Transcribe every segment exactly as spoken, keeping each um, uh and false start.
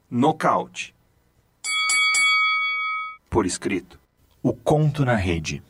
Nocaute. Por escrito. O conto na rede.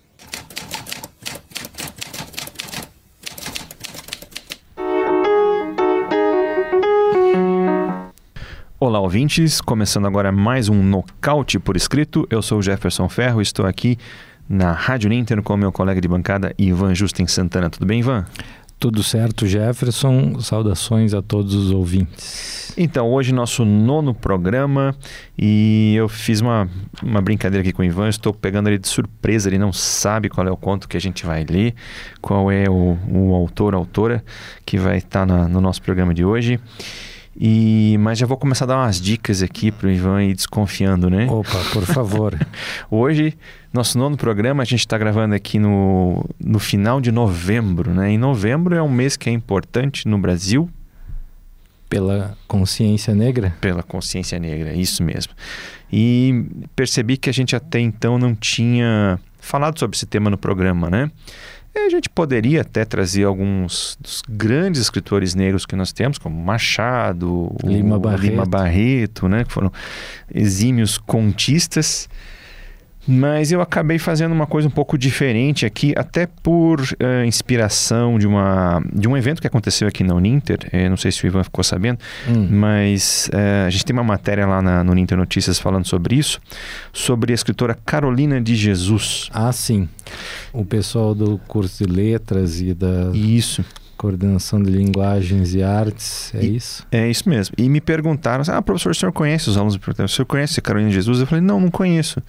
Olá, ouvintes. Começando agora mais um Nocaute por escrito. Eu sou o Jefferson Ferro e estou aqui na Rádio Ninter com meu colega de bancada Ivan Justen Santana. Tudo bem, Ivan? Tudo certo, Jefferson. Saudações a todos os ouvintes. Então, hoje nosso nono programa e eu fiz uma, uma brincadeira aqui com o Ivan. Estou pegando ele de surpresa, ele não sabe qual é o conto que a gente vai ler, qual é o, o autor, a autora que vai estar na, no nosso programa de hoje. E, mas já vou começar a dar umas dicas aqui para o Ivan ir desconfiando, né? Opa, por favor. Hoje, nosso nono programa, a gente está gravando aqui no, no final de novembro, né? Em novembro é um mês que é importante no Brasil. Pela consciência negra? Pela consciência negra, isso mesmo. E percebi que a gente até então não tinha falado sobre esse tema no programa, né? A gente poderia até trazer alguns dos grandes escritores negros que nós temos, como Machado, Lima Barreto, Lima Barreto, né, que foram exímios contistas. Mas eu acabei fazendo uma coisa um pouco diferente aqui, até por uh, inspiração de, uma, de um evento que aconteceu aqui na Uninter. Eh, não sei se o Ivan ficou sabendo, hum. mas uh, a gente tem uma matéria lá na, no Uninter Notícias falando sobre isso, sobre a escritora Carolina de Jesus. Ah, sim. O pessoal do curso de letras e da... Isso. Coordenação de linguagens e artes, é e, isso? É isso mesmo. E me perguntaram, ah, professor, o senhor conhece os alunos? O senhor conhece a Carolina de Jesus? Eu falei, não, não conheço.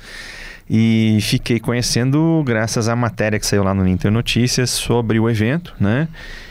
E fiquei conhecendo graças à matéria que saiu lá no Inter Notícias sobre o evento, né?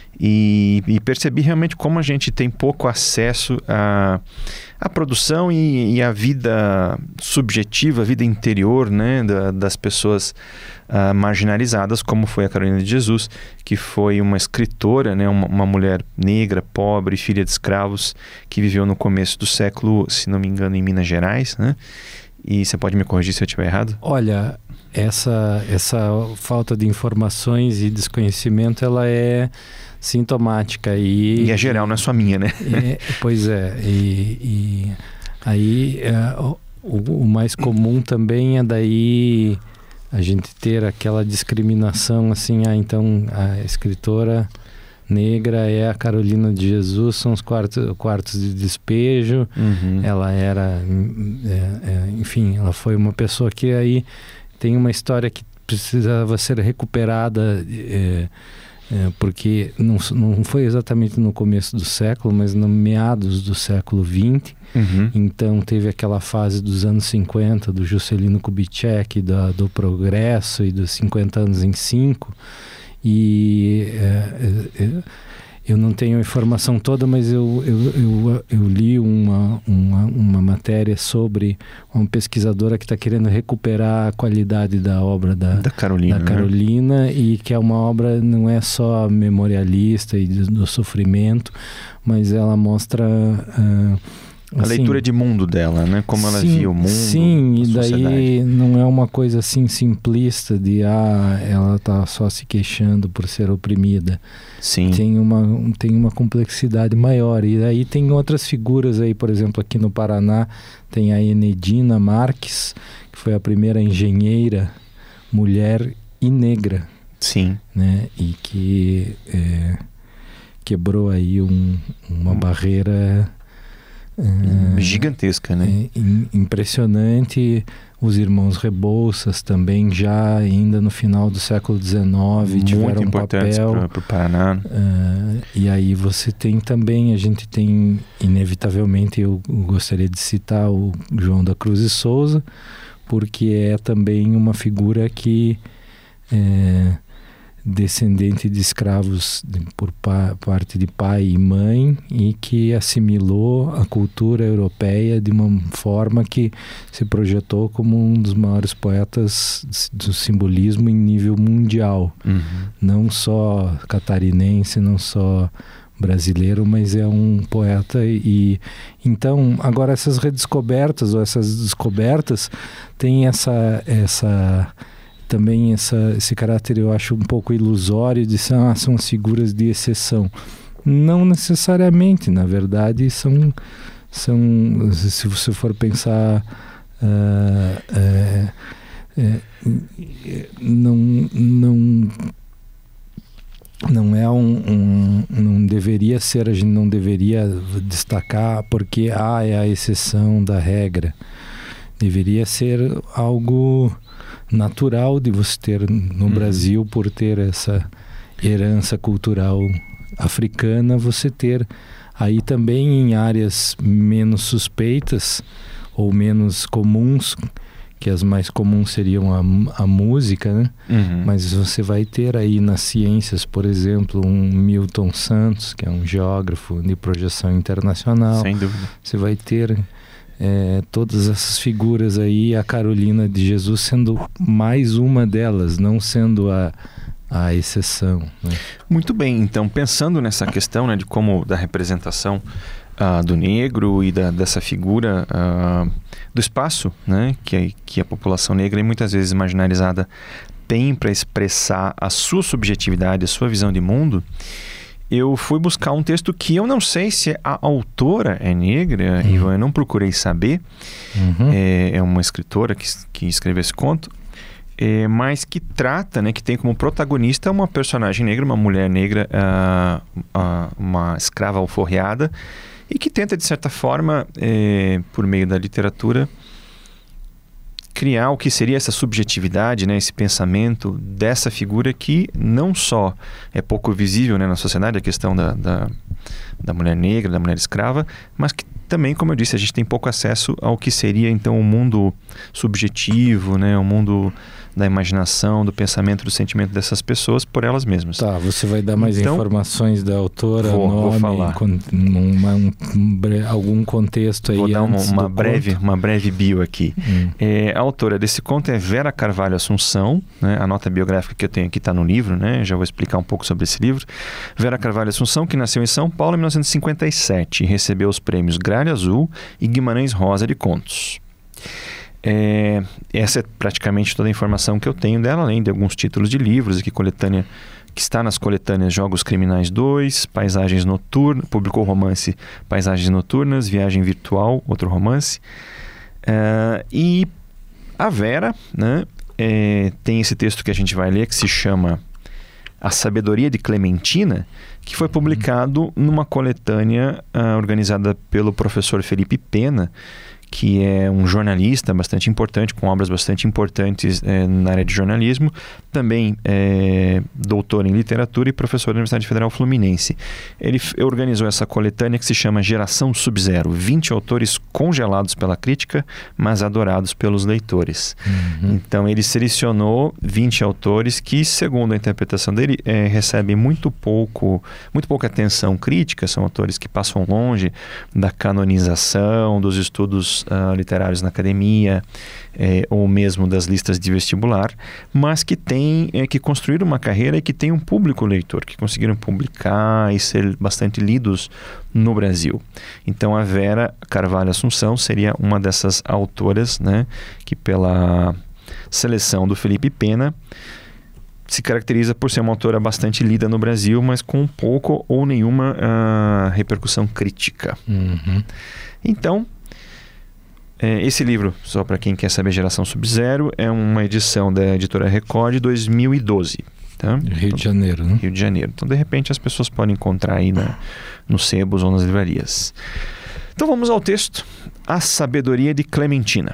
E, e percebi realmente como a gente tem pouco acesso à, à produção e, e à vida subjetiva, a vida interior, né, da, das pessoas uh, marginalizadas, como foi a Carolina de Jesus, que foi uma escritora, né, uma, uma mulher negra, pobre, filha de escravos, que viveu no começo do século, se não me engano, em Minas Gerais, né? E você pode me corrigir se eu estiver errado? Olha, essa, essa falta de informações e desconhecimento, ela é sintomática. E, e é geral, não é só minha, né? É, pois é. E, e aí é, o, o mais comum também é daí a gente ter aquela discriminação assim, ah, então a escritora negra é a Carolina de Jesus, são os quartos, quartos de despejo. Uhum. Ela era, é, é, enfim, ela foi uma pessoa que aí tem uma história que precisava ser recuperada, é, é, porque não, não foi exatamente no começo do século, mas no meados do século vinte. Uhum. Então teve aquela fase dos anos cinquenta, do Juscelino Kubitschek, da, do Progresso e dos cinquenta anos em cinco. E é, é, eu não tenho a informação toda, mas eu, eu, eu, eu li uma, uma, uma matéria sobre uma pesquisadora que está querendo recuperar a qualidade da obra da, da Carolina, da Carolina, né? E que é uma obra, não é só memorialista e do, do sofrimento, mas ela mostra... Uh, A assim, leitura de mundo dela, né? Como ela sim, via o mundo. Sim, e daí sociedade. Não é uma coisa assim simplista de ah, ela tá só se queixando por ser oprimida. Sim. Tem uma, tem uma complexidade maior. E aí tem outras figuras aí, por exemplo, aqui no Paraná tem a Enedina Marques, que foi a primeira engenheira mulher e negra. Sim. Né? E que é, quebrou aí um, uma hum. barreira... Uh, gigantesca, né? É, impressionante. Os irmãos Rebouças também, já ainda no final do século dezenove, muito tiveram um papel para o Paraná. Uh, e aí você tem também, a gente tem, inevitavelmente, eu gostaria de citar o João da Cruz e Souza, porque é também uma figura que é, descendente de escravos de, por pa, parte de pai e mãe, e que assimilou a cultura europeia de uma forma que se projetou como um dos maiores poetas do simbolismo em nível mundial. Uhum. Não só catarinense, não só brasileiro, mas é um poeta. E então, agora essas redescobertas ou essas descobertas têm essa... essa também essa, esse caráter, eu acho, um pouco ilusório de ser, ah, são figuras de exceção. Não necessariamente, na verdade, são, são, se você for pensar, uh, é, é, não, não, não é um, um, não deveria ser, a gente não deveria destacar porque ah, é a exceção da regra. Deveria ser algo natural de você ter no hum. Brasil, por ter essa herança cultural africana, você ter aí também em áreas menos suspeitas ou menos comuns, que as mais comuns seriam a, a música, né? Uhum. Mas você vai ter aí nas ciências, por exemplo, um Milton Santos, que é um geógrafo de projeção internacional. Sem dúvida. Você vai ter é, todas essas figuras aí, a Carolina de Jesus sendo mais uma delas, não sendo a a exceção, né? Muito bem, então pensando nessa questão, né, de como da representação uh, do negro e da, dessa figura uh, do espaço, né, que, que a população negra é muitas vezes marginalizada tem para expressar a sua subjetividade, a sua visão de mundo, eu fui buscar um texto que eu não sei se a autora é negra, uhum. Ivan, eu não procurei saber, uhum. é, é uma escritora que, que escreveu esse conto, É, mas que trata, né, que tem como protagonista uma personagem negra, uma mulher negra, uh, uh, uma escrava alforriada, e que tenta, de certa forma, é, por meio da literatura, criar o que seria essa subjetividade, né, esse pensamento dessa figura que não só é pouco visível, né, na sociedade, a questão da, da, da mulher negra, da mulher escrava, mas que também, como eu disse, a gente tem pouco acesso ao que seria, então, o mundo subjetivo, né, o mundo da imaginação, do pensamento, do sentimento dessas pessoas por elas mesmas. Tá, você vai dar mais então, informações da autora, vou, nome, vou falar. Con, uma, um, um, algum contexto aí. Vou dar uma, uma breve, uma breve bio aqui. Hum. É, a autora desse conto é Vera Carvalho Assunção, né? A nota biográfica que eu tenho aqui está no livro, né? Já vou explicar um pouco sobre esse livro. Vera Carvalho Assunção, que nasceu em São Paulo em mil novecentos e cinquenta e sete e recebeu os prêmios Gralha Azul e Guimarães Rosa de Contos. É, essa é praticamente toda a informação que eu tenho dela, além de alguns títulos de livros aqui, coletânea, que está nas coletâneas Jogos Criminais dois, Paisagens Noturnas, publicou o romance Paisagens Noturnas, Viagem Virtual, outro romance. É, e a Vera, né, é, tem esse texto que a gente vai ler que se chama A Sabedoria de Clementina, que foi publicado numa coletânea uh, organizada pelo professor Felipe Pena, que é um jornalista bastante importante, com obras bastante importantes é, na área de jornalismo, também é doutor em literatura e professor da Universidade Federal Fluminense. Ele f- organizou essa coletânea que se chama Geração Sub-Zero, vinte autores congelados pela crítica, mas adorados pelos leitores. Uhum. Então ele selecionou vinte autores que, segundo a interpretação dele, é, recebem muito pouco, muito pouca atenção crítica, são autores que passam longe da canonização, dos estudos Uh, literários na academia, eh, ou mesmo das listas de vestibular, mas que tem, eh, que construíram uma carreira e que tem um público leitor, que conseguiram publicar e ser bastante lidos no Brasil. Então a Vera Carvalho Assunção seria uma dessas autoras, né, que pela seleção do Felipe Pena se caracteriza por ser uma autora bastante lida no Brasil, mas com pouco ou nenhuma uh, repercussão crítica. Uhum. Então, esse livro, só para quem quer saber, Geração Sub-Zero, é uma edição da editora Record de dois mil e doze. Tá? Rio então, de Janeiro, né? Rio de Janeiro. Então, de repente, as pessoas podem encontrar aí na, nos sebos ou nas livrarias. Então, vamos ao texto. A Sabedoria de Clementina.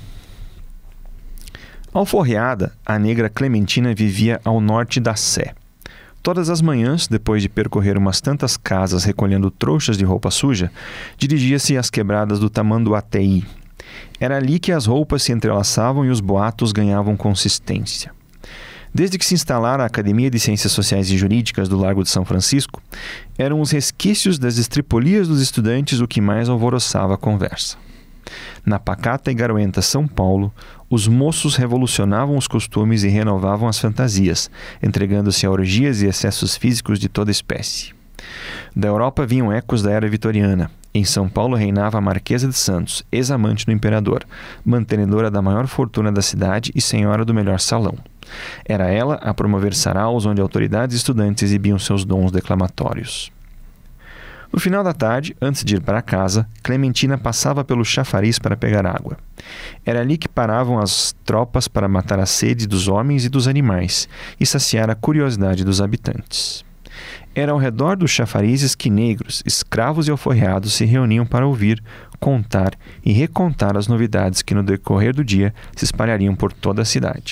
Alforreada, a negra Clementina vivia ao norte da Sé. Todas as manhãs, depois de percorrer umas tantas casas recolhendo trouxas de roupa suja, dirigia-se às quebradas do Tamanduateí. Era ali que as roupas se entrelaçavam e os boatos ganhavam consistência. Desde que se instalara a Academia de Ciências Sociais e Jurídicas do Largo de São Francisco, eram os resquícios das estripolias dos estudantes o que mais alvoroçava a conversa. Na pacata e garoenta São Paulo, os moços revolucionavam os costumes e renovavam as fantasias, entregando-se a orgias e excessos físicos de toda espécie. Da Europa vinham ecos da era vitoriana. Em São Paulo reinava a Marquesa de Santos, ex-amante do imperador, mantenedora da maior fortuna da cidade e senhora do melhor salão. Era ela a promover saraus onde autoridades e estudantes exibiam seus dons declamatórios. No final da tarde, antes de ir para casa, Clementina passava pelo chafariz para pegar água. Era ali que paravam as tropas para matar a sede dos homens e dos animais e saciar a curiosidade dos habitantes. Era ao redor dos chafarizes que negros, escravos e alforreados se reuniam para ouvir, contar e recontar as novidades que no decorrer do dia se espalhariam por toda a cidade.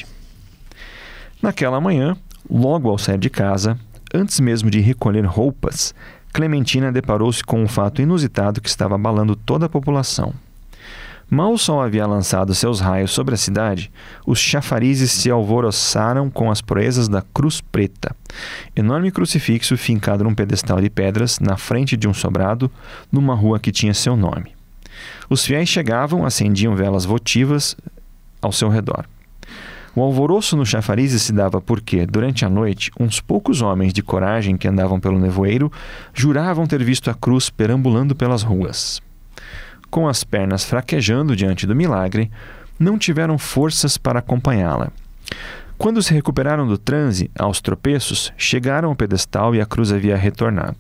Naquela manhã, logo ao sair de casa, antes mesmo de recolher roupas, Clementina deparou-se com um fato inusitado que estava abalando toda a população. Mal o sol havia lançado seus raios sobre a cidade, os chafarizes se alvoroçaram com as proezas da Cruz Preta, enorme crucifixo fincado num pedestal de pedras na frente de um sobrado, numa rua que tinha seu nome. Os fiéis chegavam, acendiam velas votivas ao seu redor. O alvoroço no chafariz se dava porque, durante a noite, uns poucos homens de coragem que andavam pelo nevoeiro juravam ter visto a cruz perambulando pelas ruas. Com as pernas fraquejando diante do milagre, não tiveram forças para acompanhá-la. Quando se recuperaram do transe, aos tropeços, chegaram ao pedestal e a cruz havia retornado.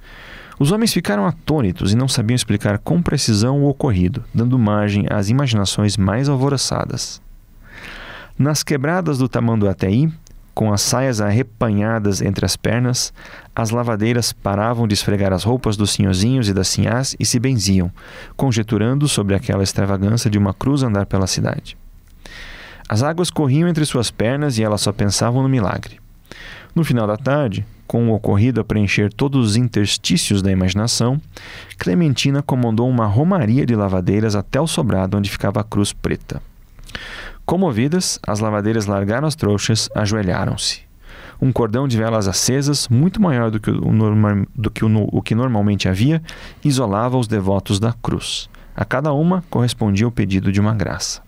Os homens ficaram atônitos e não sabiam explicar com precisão o ocorrido, dando margem às imaginações mais alvoroçadas. Nas quebradas do Tamanduateí, com as saias arrepanhadas entre as pernas, as lavadeiras paravam de esfregar as roupas dos senhorzinhos e das sinhás e se benziam, conjeturando sobre aquela extravagância de uma cruz andar pela cidade. As águas corriam entre suas pernas e elas só pensavam no milagre. No final da tarde, com o ocorrido a preencher todos os interstícios da imaginação, Clementina comandou uma romaria de lavadeiras até o sobrado onde ficava a Cruz Preta. Comovidas, as lavadeiras largaram as trouxas, ajoelharam-se. Um cordão de velas acesas, muito maior do que, o, norma, do que o, o que normalmente havia, isolava os devotos da cruz. A cada uma correspondia o pedido de uma graça.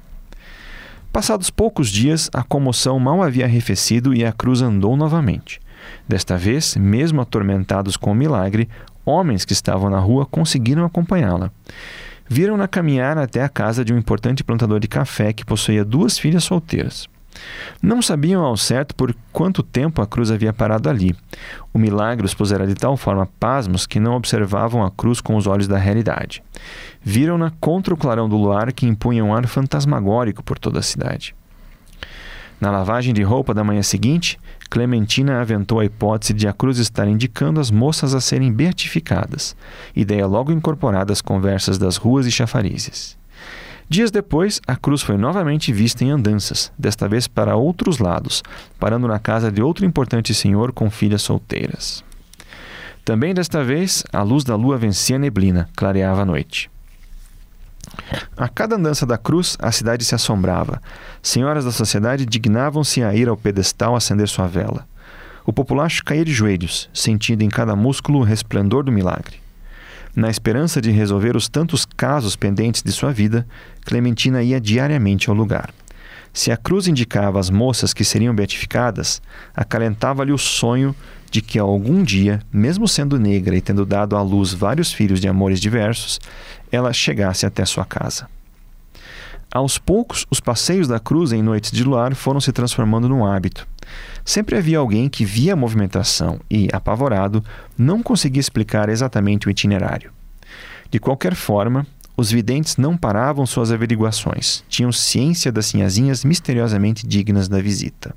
Passados poucos dias, a comoção mal havia arrefecido e a cruz andou novamente. Desta vez, mesmo atormentados com o milagre, homens que estavam na rua conseguiram acompanhá-la. Viram-na caminhar até a casa de um importante plantador de café que possuía duas filhas solteiras. Não sabiam ao certo por quanto tempo a cruz havia parado ali. O milagre os pusera de tal forma pasmos que não observavam a cruz com os olhos da realidade. Viram-na contra o clarão do luar que impunha um ar fantasmagórico por toda a cidade. Na lavagem de roupa da manhã seguinte, Clementina aventou a hipótese de a cruz estar indicando as moças a serem beatificadas, ideia logo incorporada às conversas das ruas e chafarizes. Dias depois, a cruz foi novamente vista em andanças, desta vez para outros lados, parando na casa de outro importante senhor com filhas solteiras. Também desta vez, a luz da lua vencia a neblina, clareava a noite. A cada andança da cruz, a cidade se assombrava. Senhoras da sociedade dignavam-se a ir ao pedestal acender sua vela. O populacho caía de joelhos, sentindo em cada músculo o resplendor do milagre. Na esperança de resolver os tantos casos pendentes de sua vida, Clementina ia diariamente ao lugar. Se a cruz indicava as moças que seriam beatificadas, acalentava-lhe o sonho de que algum dia, mesmo sendo negra e tendo dado à luz vários filhos de amores diversos, ela chegasse até sua casa. Aos poucos, os passeios da cruz em noites de luar foram se transformando num hábito. Sempre havia alguém que via a movimentação e, apavorado, não conseguia explicar exatamente o itinerário. De qualquer forma, os videntes não paravam suas averiguações, tinham ciência das sinhazinhas misteriosamente dignas da visita.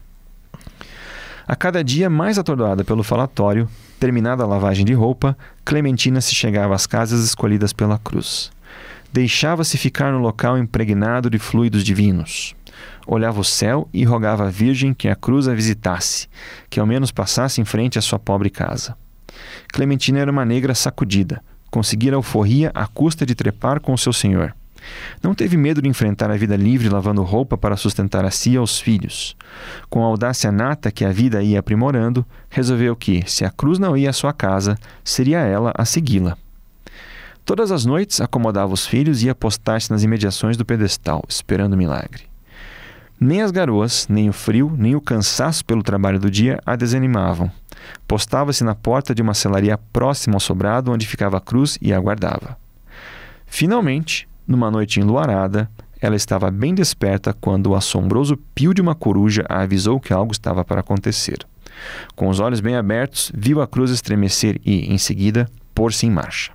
A cada dia mais atordoada pelo falatório, terminada a lavagem de roupa, Clementina se chegava às casas escolhidas pela cruz. Deixava-se ficar no local impregnado de fluidos divinos. Olhava o céu e rogava à Virgem que a cruz a visitasse, que ao menos passasse em frente à sua pobre casa. Clementina era uma negra sacudida, conseguira alforria à custa de trepar com o seu senhor. Não teve medo de enfrentar a vida livre lavando roupa para sustentar a si e aos filhos. Com a audácia nata que a vida ia aprimorando, resolveu que, se a cruz não ia à sua casa, seria ela a segui-la. Todas as noites acomodava os filhos e ia postar-se nas imediações do pedestal, esperando o milagre. Nem as garoas, nem o frio, nem o cansaço pelo trabalho do dia a desanimavam. Postava-se na porta de uma selaria próxima ao sobrado onde ficava a cruz e aguardava. Finalmente, numa noite enluarada, ela estava bem desperta quando o assombroso pio de uma coruja a avisou que algo estava para acontecer. Com os olhos bem abertos, viu a cruz estremecer e, em seguida, pôr-se em marcha.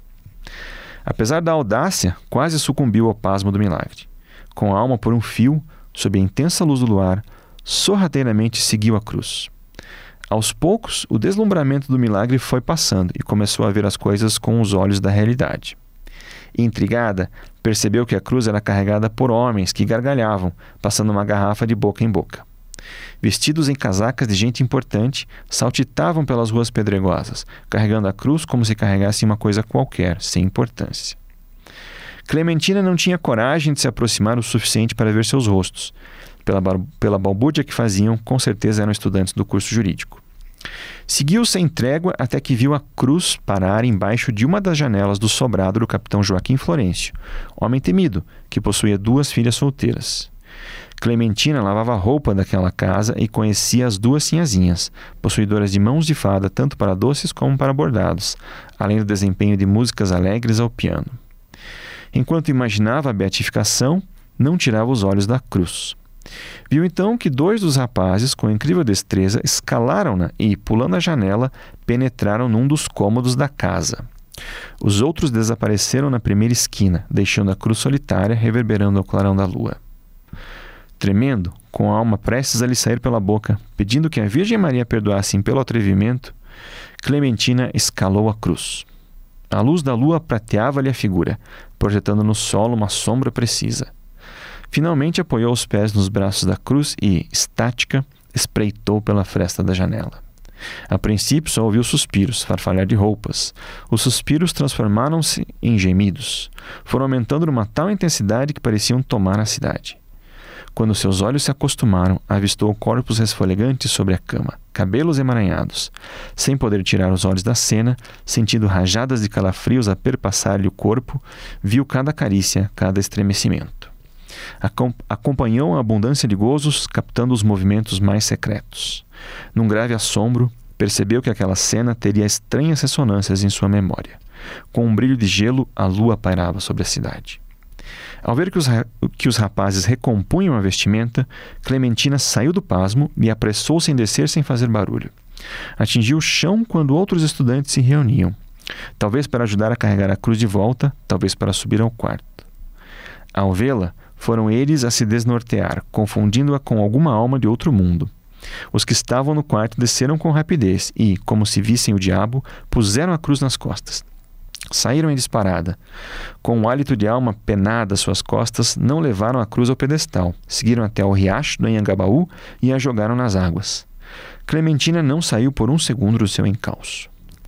Apesar da audácia, quase sucumbiu ao pasmo do milagre. Com a alma por um fio, sob a intensa luz do luar, sorrateiramente seguiu a cruz. Aos poucos, o deslumbramento do milagre foi passando e começou a ver as coisas com os olhos da realidade. Intrigada, percebeu que a cruz era carregada por homens que gargalhavam, passando uma garrafa de boca em boca. Vestidos em casacas de gente importante, saltitavam pelas ruas pedregosas, carregando a cruz como se carregasse uma coisa qualquer, sem importância. Clementina não tinha coragem de se aproximar o suficiente para ver seus rostos. Pela, pela balbúrdia que faziam, com certeza eram estudantes do curso jurídico. Seguiu sem trégua até que viu a cruz parar embaixo de uma das janelas do sobrado do capitão Joaquim Florencio, homem temido, que possuía duas filhas solteiras. Clementina lavava a roupa daquela casa e conhecia as duas sinhazinhas, possuidoras de mãos de fada tanto para doces como para bordados, além do desempenho de músicas alegres ao piano. Enquanto imaginava a beatificação, não tirava os olhos da cruz. Viu então que dois dos rapazes, com incrível destreza, escalaram-na e, pulando a janela, penetraram num dos cômodos da casa. Os outros desapareceram na primeira esquina, deixando a cruz solitária reverberando ao clarão da lua. Tremendo, com a alma prestes a lhe sair pela boca, pedindo que a Virgem Maria perdoasse pelo atrevimento, Clementina escalou a cruz. A luz da lua prateava-lhe a figura, projetando no solo uma sombra precisa. Finalmente apoiou os pés nos braços da cruz e, estática, espreitou pela fresta da janela. A princípio só ouviu suspiros, farfalhar de roupas. Os suspiros transformaram-se em gemidos. Foram aumentando numa tal intensidade que pareciam tomar a cidade. Quando seus olhos se acostumaram, avistou corpos resfolegantes sobre a cama, cabelos emaranhados. Sem poder tirar os olhos da cena, sentindo rajadas de calafrios a perpassar-lhe o corpo, viu cada carícia, cada estremecimento. Acompanhou a abundância de gozos, captando os movimentos mais secretos. Num grave assombro, percebeu que aquela cena teria estranhas ressonâncias em sua memória. Com um brilho de gelo, a lua pairava sobre a cidade. Ao ver que os, que os rapazes recompunham a vestimenta, Clementina saiu do pasmo e apressou-se em descer sem fazer barulho. Atingiu o chão quando outros estudantes se reuniam. Talvez para ajudar a carregar a cruz de volta, talvez para subir ao quarto. Ao vê-la, foram eles a se desnortear, confundindo-a com alguma alma de outro mundo. Os que estavam no quarto desceram com rapidez e, como se vissem o diabo, puseram a cruz nas costas. Saíram em disparada. Com um hálito de alma penada às suas costas, não levaram a cruz ao pedestal, seguiram até ao riacho do Anhangabaú e a jogaram nas águas. Clementina não saiu por um segundo do seu encalço.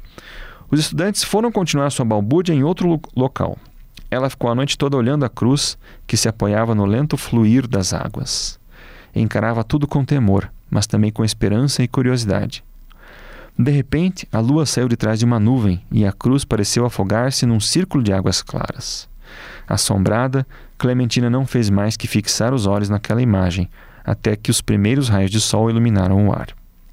Os estudantes foram continuar sua balbúrdia em outro lo- local. Ela ficou a noite toda olhando a cruz, que se apoiava no lento fluir das águas. Encarava tudo com temor, mas também com esperança e curiosidade. De repente, a lua saiu de trás de uma nuvem e a cruz pareceu afogar-se num círculo de águas claras. Assombrada, Clementina não fez mais que fixar os olhos naquela imagem, até que os primeiros raios de sol iluminaram o ar.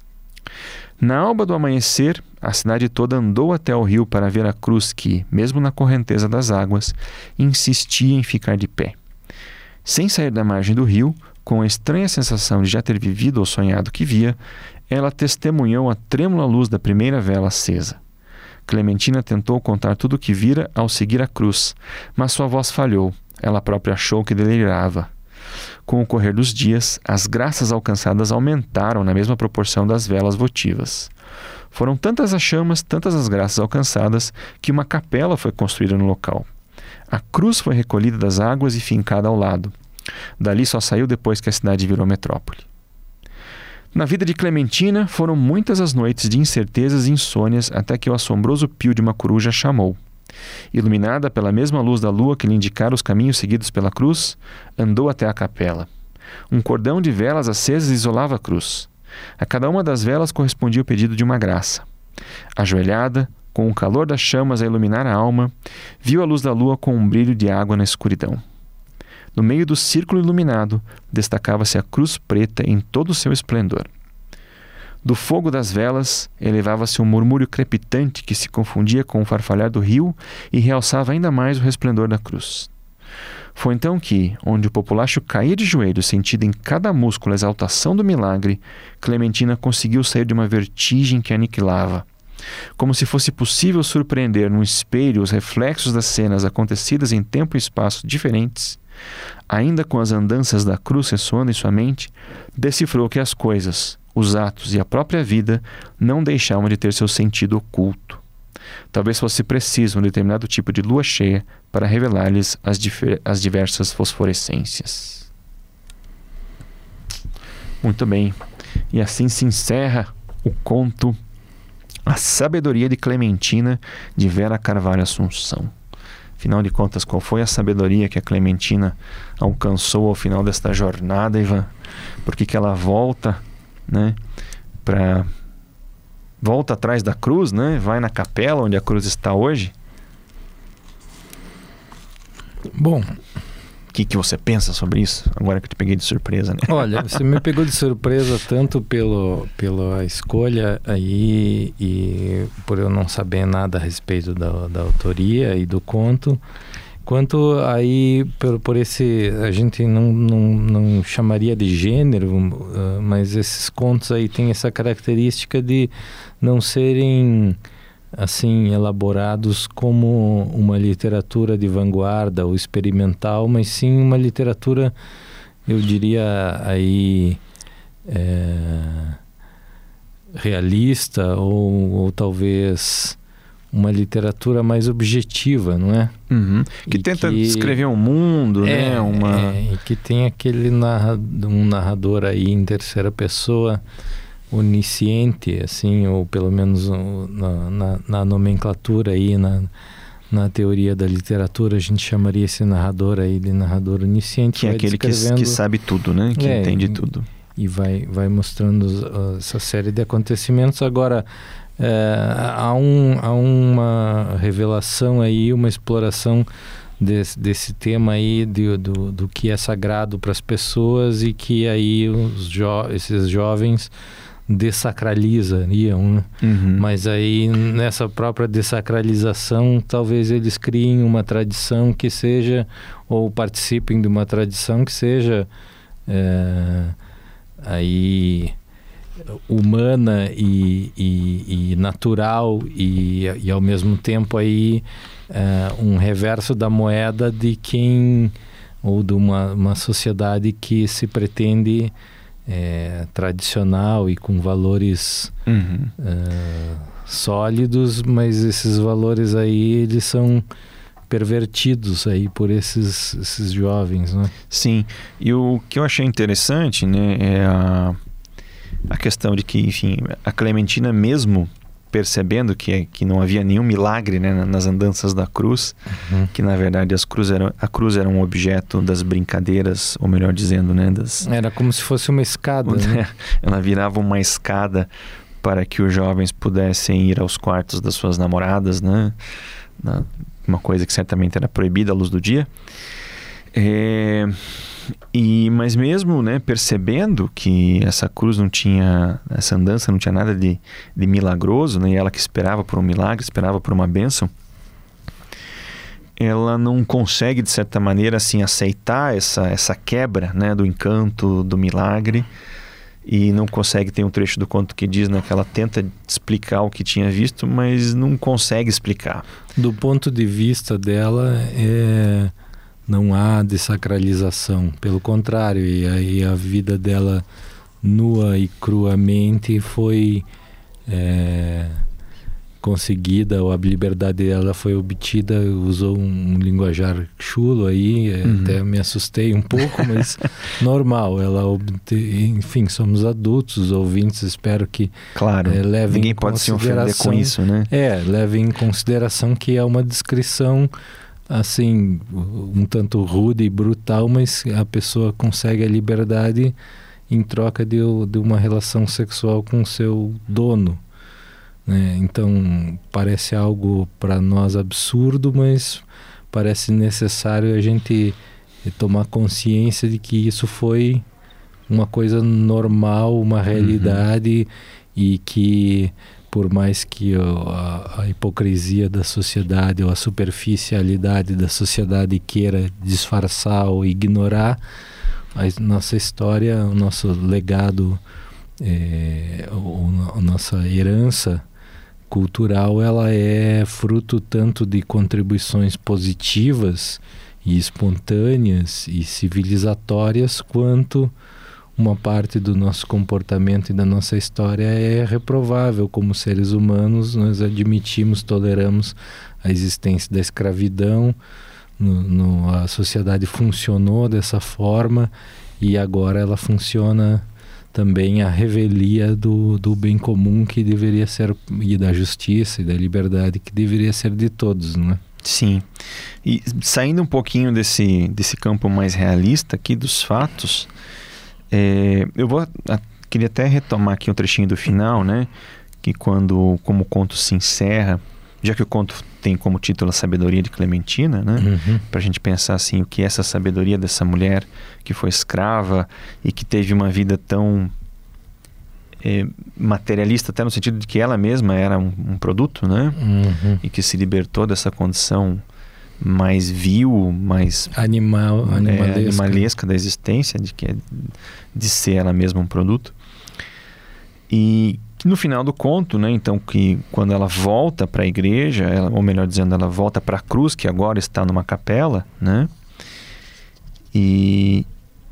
Na alba do amanhecer, a cidade toda andou até o rio para ver a cruz que, mesmo na correnteza das águas, insistia em ficar de pé. Sem sair da margem do rio, com a estranha sensação de já ter vivido ou sonhado que via, ela testemunhou a trêmula luz da primeira vela acesa. Clementina tentou contar tudo o que vira ao seguir a cruz, mas sua voz falhou. Ela própria achou que delirava. Com o correr dos dias, as graças alcançadas aumentaram na mesma proporção das velas votivas. Foram tantas as chamas, tantas as graças alcançadas, que uma capela foi construída no local. A cruz foi recolhida das águas e fincada ao lado. Dali só saiu depois que a cidade virou metrópole. Na vida de Clementina, foram muitas as noites de incertezas e insônias até que o assombroso pio de uma coruja a chamou. Iluminada pela mesma luz da lua que lhe indicara os caminhos seguidos pela cruz, andou até a capela. Um cordão de velas acesas isolava a cruz. A cada uma das velas correspondia o pedido de uma graça. Ajoelhada, com o calor das chamas a iluminar a alma, viu a luz da lua com um brilho de água na escuridão. No meio do círculo iluminado, destacava-se a cruz preta em todo o seu esplendor. Do fogo das velas, elevava-se um murmúrio crepitante que se confundia com o farfalhar do rio e realçava ainda mais o resplendor da cruz. Foi então que, onde o populacho caía de joelhos, sentindo em cada músculo a exaltação do milagre, Clementina conseguiu sair de uma vertigem que a aniquilava. Como se fosse possível surpreender num espelho os reflexos das cenas acontecidas em tempo e espaço diferentes, ainda com as andanças da cruz ressoando em sua mente, decifrou que as coisas, os atos e a própria vida não deixavam de ter seu sentido oculto. Talvez fosse preciso um determinado tipo de lua cheia para revelar-lhes as, as diversas fosforescências. Muito bem. E assim se encerra o conto A Sabedoria de Clementina, de Vera Carvalho Assunção. Afinal de contas, qual foi a sabedoria que a Clementina alcançou ao final desta jornada, Ivan? Por que que ela volta, né, para... volta atrás da cruz, né? Vai na capela onde a cruz está hoje? Bom, o que, que você pensa sobre isso? Agora que eu te peguei de surpresa, né? Olha, você me pegou de surpresa tanto pelo, pela escolha aí e por eu não saber nada a respeito da, da autoria e do conto, quanto aí por, por esse, a gente não, não, não chamaria de gênero, uh, mas esses contos aí têm essa característica de não serem assim elaborados como uma literatura de vanguarda ou experimental, mas sim uma literatura, eu diria aí é, realista ou, ou talvez uma literatura mais objetiva, não é? Uhum. Que e tenta que, descrever um mundo, é, né? Uma... É, e que tem aquele narrador, um narrador aí em terceira pessoa onisciente, assim, ou pelo menos na, na, na nomenclatura aí, na, na teoria da literatura, a gente chamaria esse narrador aí de narrador onisciente. Que é aquele que, que sabe tudo, né? Que é, entende tudo. E vai, vai mostrando uh, essa série de acontecimentos. Agora, é, há, um, há uma revelação aí, uma exploração desse, desse tema aí, de, do, do que é sagrado para as pessoas e que aí os jo- esses jovens desacralizariam, né? Uhum. Mas aí nessa própria desacralização talvez eles criem uma tradição que seja, ou participem de uma tradição que seja é, aí humana e, e, e natural e, e ao mesmo tempo aí é, um reverso da moeda de quem, ou de uma, uma sociedade que se pretende É, tradicional e com valores uhum. uh, sólidos, mas esses valores aí eles são pervertidos aí por esses, esses jovens, né? Sim, e o que eu achei interessante, né, é a, a questão de que, enfim, a Clementina mesmo percebendo que, que não havia nenhum milagre, né, nas andanças da cruz, uhum. que na verdade as cruz eram, a cruz era um objeto das brincadeiras, ou melhor dizendo, né, das... Era como se fosse uma escada, né? Ela virava uma escada para que os jovens pudessem ir aos quartos das suas namoradas, né? Uma coisa que certamente era proibida à luz do dia. É... E, mas mesmo, né, percebendo que essa cruz não tinha, essa andança não tinha nada de, de milagroso, né, e ela que esperava por um milagre, esperava por uma bênção, ela não consegue, de certa maneira, assim, aceitar essa, essa quebra, né, do encanto, do milagre, e não consegue. Tem um trecho do conto que diz, né, que ela tenta explicar o que tinha visto, mas não consegue explicar. Do ponto de vista dela, é... não há desacralização, pelo contrário, e aí a vida dela nua e cruamente foi é, conseguida, ou a liberdade dela foi obtida, usou um, um linguajar chulo aí, uhum. até me assustei um pouco, mas normal, ela obte... enfim, somos adultos, os ouvintes, espero que claro, é, levem ninguém em pode se ofender com isso, né? É, levem em consideração que é uma descrição assim, um tanto rude e brutal, mas a pessoa consegue a liberdade em troca de, de uma relação sexual com o seu dono, né? Então, parece algo para nós absurdo, mas parece necessário a gente tomar consciência de que isso foi uma coisa normal, uma realidade, uhum. e que por mais que a, a hipocrisia da sociedade ou a superficialidade da sociedade queira disfarçar ou ignorar, a nossa história, o nosso legado, é, o, a nossa herança cultural, ela é fruto tanto de contribuições positivas e espontâneas e civilizatórias, quanto uma parte do nosso comportamento e da nossa história é reprovável. Como seres humanos, nós admitimos, toleramos a existência da escravidão, no, no, a sociedade funcionou dessa forma e agora ela funciona também a revelia do, do bem comum que deveria ser, e da justiça e da liberdade que deveria ser de todos, não é? Sim. E saindo um pouquinho desse, desse campo mais realista aqui dos fatos, é, eu vou a, queria até retomar aqui um trechinho do final, né? Que quando, como o conto se encerra, já que o conto tem como título a sabedoria de Clementina, né? Uhum. Para a gente pensar assim, o que é essa sabedoria dessa mulher que foi escrava e que teve uma vida tão é, materialista, até no sentido de que ela mesma era um, um produto, né? Uhum. E que se libertou dessa condição mais vil, mais Animal, animalesca. É, animalesca da existência, de que é, de ser ela mesma um produto. E que no final do conto, né, então, que quando ela volta para a igreja, ela, ou melhor dizendo, ela volta para a cruz, que agora está numa capela, né? E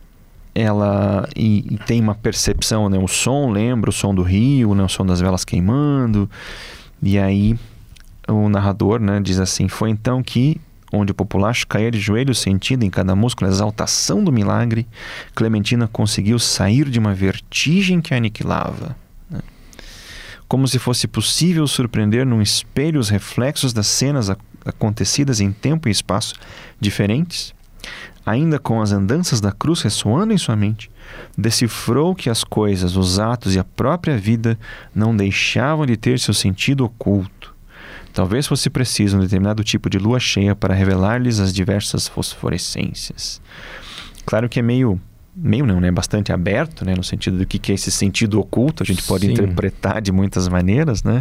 ela e, e tem uma percepção, né? O som lembra o som do rio, né? O som das velas queimando. E aí o narrador, né, diz assim: foi então que, onde o populacho caía de joelhos, sentindo em cada músculo a exaltação do milagre, Clementina conseguiu sair de uma vertigem que a aniquilava. Né? Como se fosse possível surpreender num espelho os reflexos das cenas acontecidas em tempo e espaço diferentes, ainda com as andanças da cruz ressoando em sua mente, decifrou que as coisas, os atos e a própria vida não deixavam de ter seu sentido oculto. Talvez fosse preciso um determinado tipo de lua cheia para revelar-lhes as diversas fosforescências. Claro que é meio, meio não, né? Bastante aberto, né? No sentido do que é esse sentido oculto. A gente pode Sim. interpretar de muitas maneiras, né?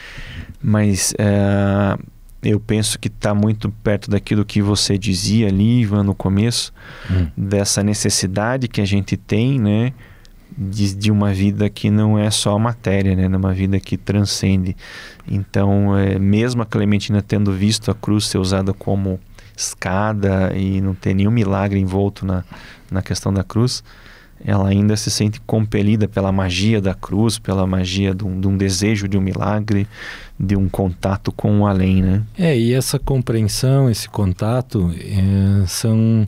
Mas é, eu penso que está muito perto daquilo que você dizia ali, Ivan, no começo, hum. dessa necessidade que a gente tem, né? De, de uma vida que não é só matéria, né? Uma vida que transcende. Então, é, mesmo a Clementina tendo visto a cruz ser usada como escada e não ter nenhum milagre envolto na, na questão da cruz, ela ainda se sente compelida pela magia da cruz, pela magia de um, de um desejo de um milagre, de um contato com o além, né? É, e essa compreensão, esse contato é, são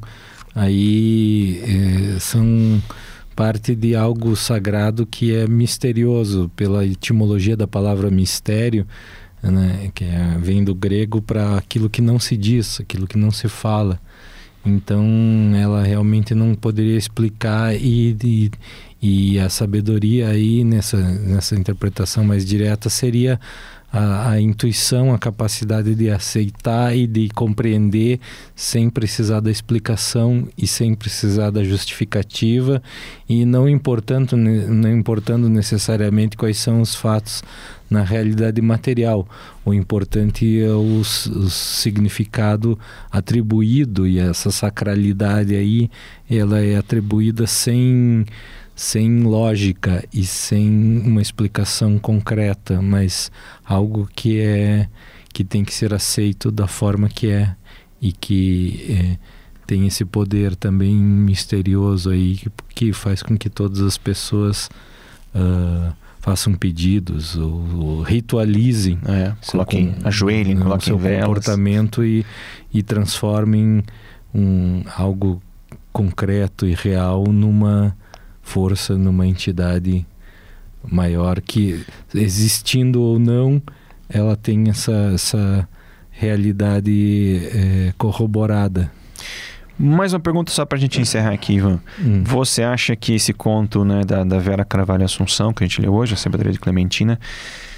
aí é, são parte de algo sagrado que é misterioso, pela etimologia da palavra mistério, né, que é, vem do grego para aquilo que não se diz, aquilo que não se fala. Então ela realmente não poderia explicar, e, e, e a sabedoria aí nessa, nessa interpretação mais direta seria a, a intuição, a capacidade de aceitar e de compreender sem precisar da explicação e sem precisar da justificativa, e não importando, não importando necessariamente quais são os fatos na realidade material. O importante é o, o significado atribuído, e essa sacralidade aí, ela é atribuída sem, sem lógica e sem uma explicação concreta, mas algo que, é, que tem que ser aceito da forma que é, e que é, tem esse poder também misterioso aí, que, que faz com que todas as pessoas uh, façam pedidos ou, ou ritualizem, é, coloquem, com, ajoelhem, coloquem seu velas, comportamento e, e transformem um, algo concreto e real numa força, numa entidade maior, que, existindo ou não, ela tem essa, essa realidade é, corroborada. Mais uma pergunta só para a gente encerrar aqui, Ivan. Hum. Você acha que esse conto, né, da, da Vera Carvalho Assunção, que a gente leu hoje, a Sabedoria de Clementina,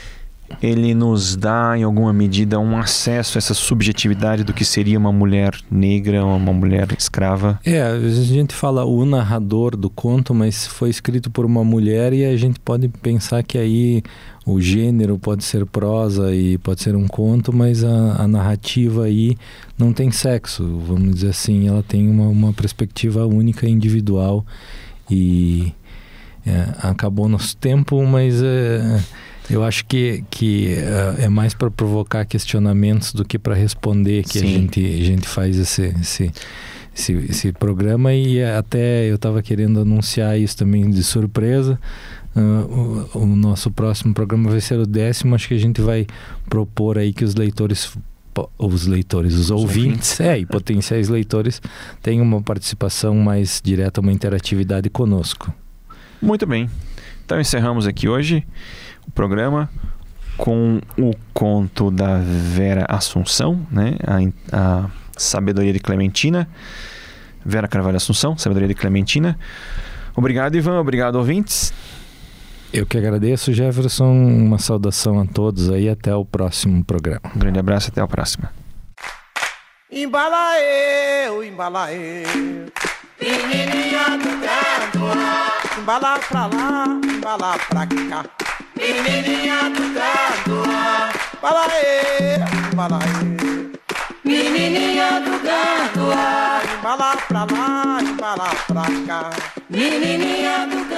ele nos dá, em alguma medida, um acesso a essa subjetividade do que seria uma mulher negra, uma mulher escrava? É, às vezes a gente fala o narrador do conto, mas foi escrito por uma mulher e a gente pode pensar que aí o gênero pode ser prosa e pode ser um conto, mas a, a narrativa aí não tem sexo, vamos dizer assim, ela tem uma, uma perspectiva única, individual e é, acabou nosso tempo, mas é, eu acho que, que uh, é mais para provocar questionamentos do que para responder que a gente, a gente faz esse, esse, esse, esse programa. E até eu estava querendo anunciar isso também de surpresa. Uh, o, o nosso próximo programa vai ser o décimo. Acho que a gente vai propor aí que os leitores, os leitores, os, os ouvintes, ouvintes. É, e potenciais leitores tenham uma participação mais direta, uma interatividade conosco. Muito bem. Então encerramos aqui hoje o programa com o conto da Vera Assunção, né? a, a Sabedoria de Clementina. Vera Carvalho Assunção, Sabedoria de Clementina. Obrigado, Ivan. Obrigado, ouvintes. Eu que agradeço, Jefferson. Uma saudação a todos aí. Até o próximo programa. Um grande abraço. Até a próxima. Embala eu, embala eu, menininha do canto, embala pra lá, embala pra cá. Menininha do canto, embala eu, embala eu, menininha do canto, embala pra lá, embala pra cá. Menininha do canto.